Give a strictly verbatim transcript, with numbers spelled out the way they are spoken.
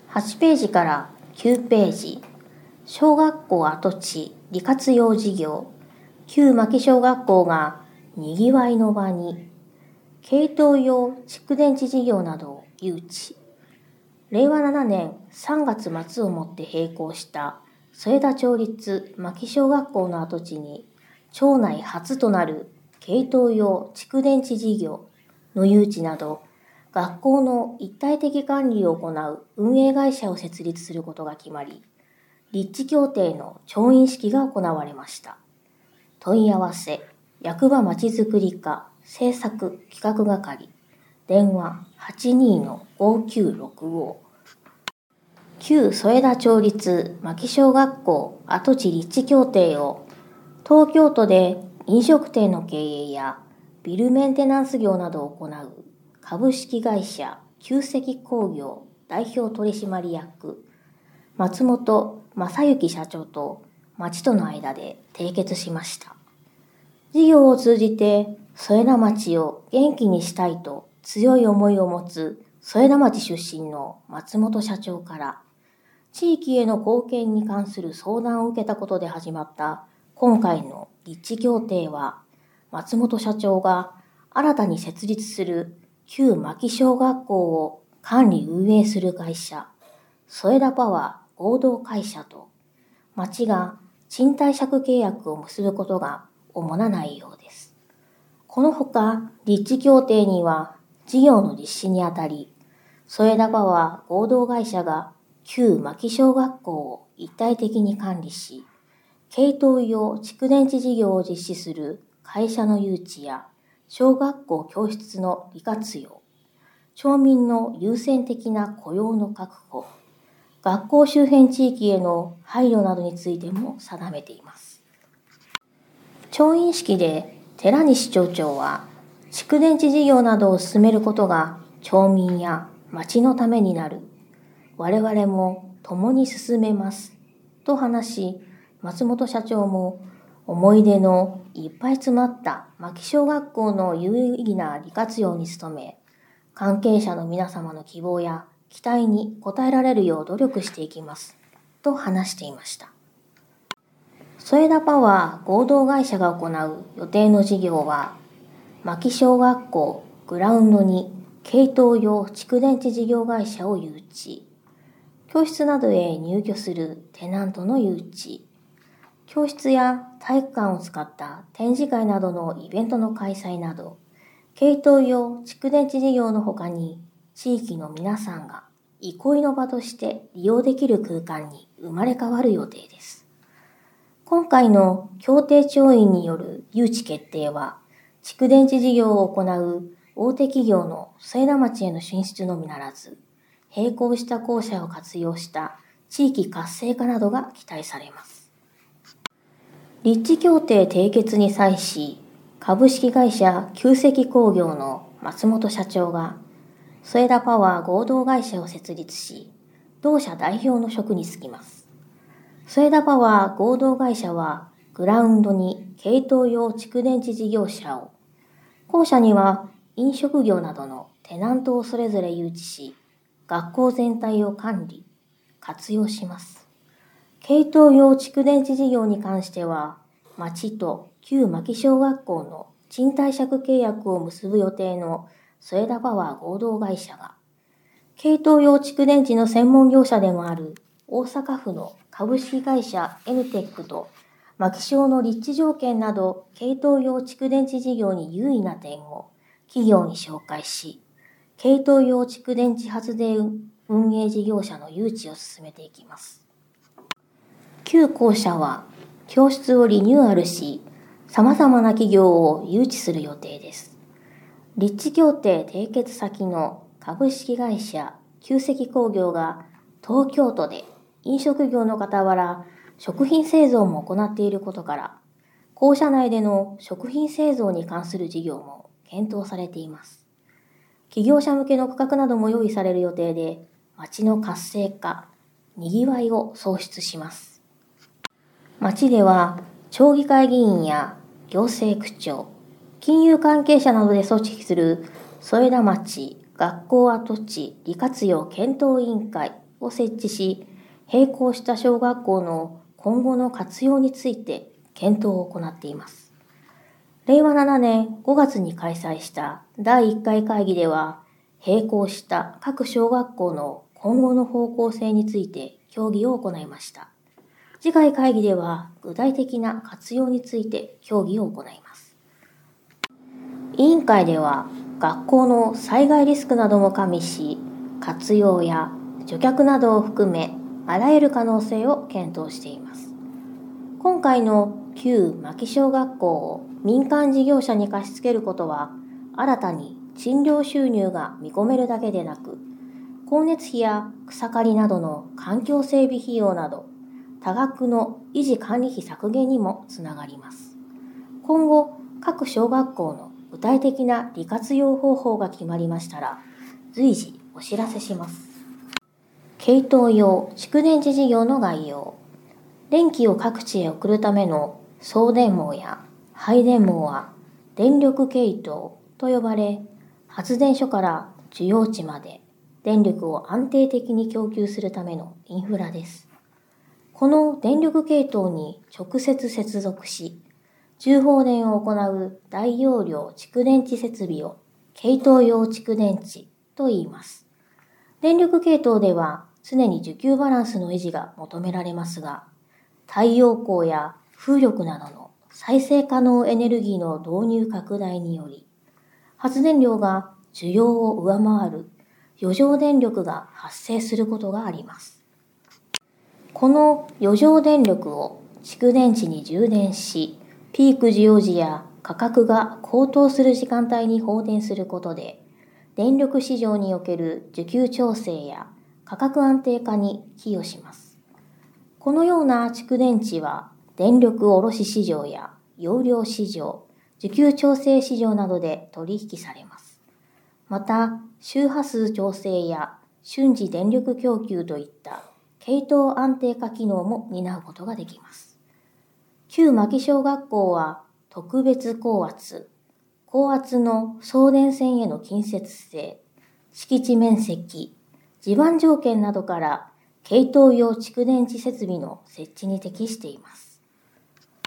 はちページからきゅうページ、小学校跡地利活用事業、旧牧小学校がにぎわいの場に、軽糖用蓄電池事業などを誘致。れいわななねんさんがつ末をもって閉校した添田町立牧小学校の跡地に、町内初となる軽糖用蓄電池事業の誘致など、学校の一体的管理を行う運営会社を設立することが決まり、立地協定の調印式が行われました。問い合わせ、役場まちづくり課政策企画係、電話 はちにーのごきゅうろくご。旧添田町立牧小学校跡地立地協定を、東京都で飲食店の経営やビルメンテナンス業などを行う株式会社旧石工業代表取締役松本正幸社長と町との間で締結しました。事業を通じて添田町を元気にしたいと強い思いを持つ添田町出身の松本社長から、地域への貢献に関する相談を受けたことで始まった今回の立地協定は、松本社長が新たに設立する旧牧小学校を管理運営する会社、添田パワー合同会社と町が賃貸借契約を結ぶことが主な内容です。このほか、立地協定には事業の実施にあたり、添田パワー合同会社が旧牧小学校を一体的に管理し、軽糖用蓄電池事業を実施する会社の誘致や小学校教室の利活用、町民の優先的な雇用の確保、学校周辺地域への配慮などについても定めています。調印式で寺西町長は、蓄電池事業などを進めることが町民や町のためになる。我々も共に進めますと話し、松本社長も思い出のいっぱい詰まった牧小学校の有意義な利活用に努め、関係者の皆様の希望や期待に応えられるよう努力していきますと話していました。添田パワー合同会社が行う予定の事業は、牧小学校グラウンドに軽糖用蓄電池事業会社を誘致、教室などへ入居するテナントの誘致、教室や体育館を使った展示会などのイベントの開催など、軽糖用蓄電池事業の他に、地域の皆さんが憩いの場として利用できる空間に生まれ変わる予定です。今回の協定調印による誘致決定は、蓄電池事業を行う大手企業の添田町への進出のみならず、並行した校舎を活用した地域活性化などが期待されます。立地協定締結に際し、株式会社旧石工業の松本社長が、添田パワー合同会社を設立し、同社代表の職に就きます。添田パワー合同会社は、グラウンドに軽糖用蓄電池事業者を、校舎には飲食業などのテナントをそれぞれ誘致し、学校全体を管理、活用します。軽糖用蓄電池事業に関しては、町と旧牧小学校の賃貸借契約を結ぶ予定の添田パワー合同会社が、軽糖用蓄電池の専門業者でもある大阪府の株式会社エヌテックと牧小の立地条件など軽糖用蓄電池事業に優位な点を企業に紹介し、軽糖用蓄電池発電運営事業者の誘致を進めていきます。旧校舎は教室をリニューアルし、様々な企業を誘致する予定です。立地協定締結先の株式会社旧石工業が東京都で飲食業の傍ら食品製造も行っていることから、校舎内での食品製造に関する事業も検討されています。企業者向けの区画なども用意される予定で、町の活性化、にぎわいを創出します。町では、町議会議員や行政区長、金融関係者などで組織する添田町学校跡地利活用検討委員会を設置し、並行した小学校の今後の活用について検討を行っています。れいわななねんごがつに開催しただいいっかい会議では、並行した各小学校の今後の方向性について協議を行いました。次回会議では具体的な活用について協議を行います。委員会では学校の災害リスクなども加味し、活用や除却などを含めあらゆる可能性を検討しています。今回の旧牧小学校を民間事業者に貸し付けることは、新たに賃料収入が見込めるだけでなく、光熱費や草刈りなどの環境整備費用など、多額の維持管理費削減にもつながります。今後、各小学校の具体的な利活用方法が決まりましたら、随時お知らせします。系統用蓄電池事業の概要。電気を各地へ送るための送電網や配電網は電力系統と呼ばれ、発電所から需要地まで電力を安定的に供給するためのインフラです。この電力系統に直接接続し、重放電を行う大容量蓄電池設備を系統用蓄電池と言います。電力系統では常に需給バランスの維持が求められますが、太陽光や風力などの再生可能エネルギーの導入拡大により、発電量が需要を上回る余剰電力が発生することがあります。この余剰電力を蓄電池に充電し、ピーク需要時や価格が高騰する時間帯に放電することで、電力市場における需給調整や価格安定化に寄与します。このような蓄電池は、電力卸市場や容量市場、需給調整市場などで取引されます。また、周波数調整や瞬時電力供給といった系統安定化機能も担うことができます。旧牧小学校は特別高圧、高圧の送電線への近接性、敷地面積、地盤条件などから系統用蓄電池設備の設置に適しています。